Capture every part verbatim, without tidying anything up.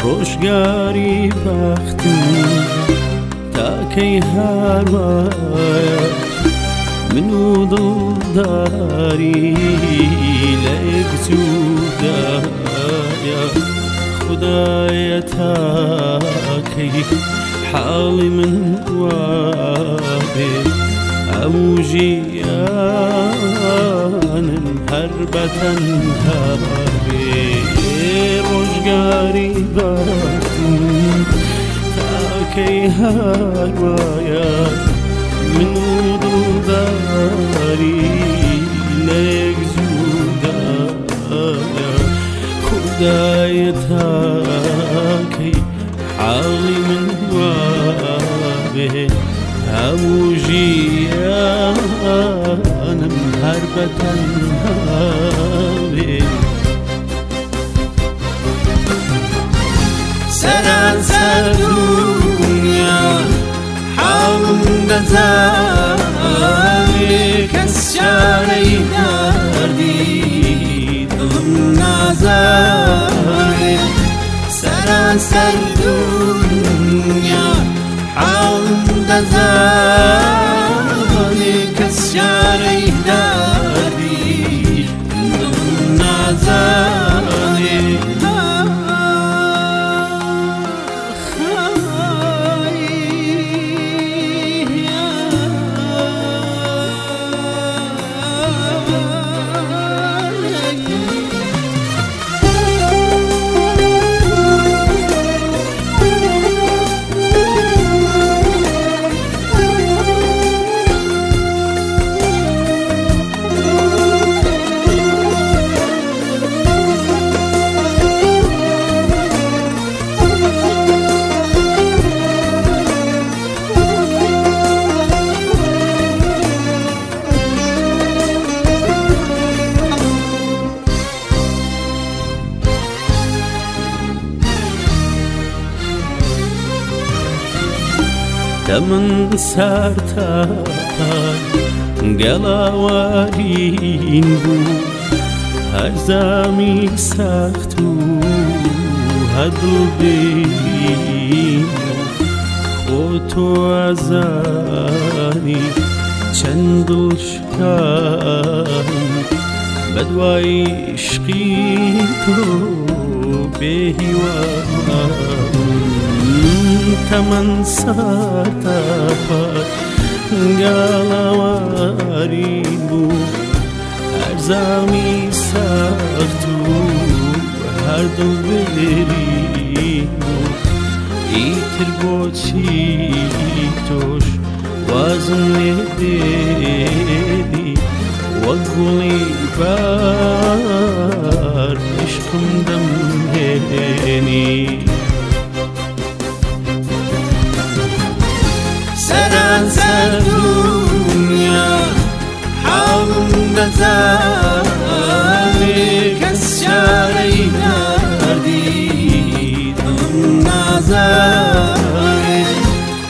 ڕۆژگاری بەختم تاکەی هەروایە من و دڵداری لە یەک جودایە خودایە تاکەی حاڵی من وابێ هەموو ژیانم هەر بەتەنها بێ ڕۆژگاری بەختم تاکەی هەروایە من و دڵداری لە یەک جودایە خودایە تاکەی حاڵی من وابێ هەموو ژیانم هەر بەتەنها بێ سەرانسەر دونیا حاڵم نەزانێ کەس چارەی دەردی دڵم نازانێ سەرانسەر دونیا حاڵم نەزانێ کەس چارەی دەردی دڵم نازانێ دەمن سەرتاپای گەڵاوارین بوو هەر زامی سەخت و هەر دڵبێرین خۆ تۆ ئەزانی چەند دڵشکایم بەدوای عشقی تۆ بێهیوان تەمەن سەرتاپای گەڵاوارین بوو هەر زامی سەخت و هەر دڵبێرین بوو ئیتر بۆچی تۆش وازم لێدێنی وەک گوڵی بار عشقم دەمهێنی سەرانسەر دونیا حاڵم نەزانێ کەس چارەی دەردی دڵم نازانێ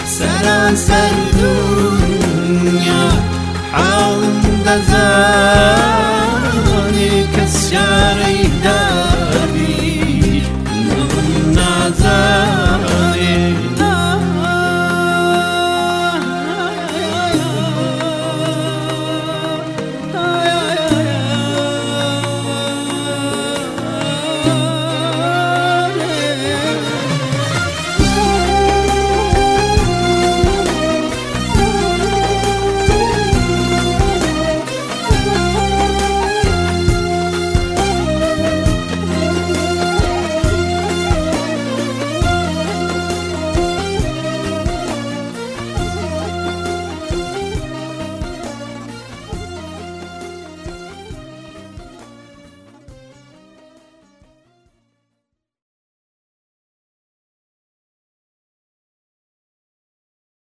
سەرانسەر دونیا حاڵم نەزانێ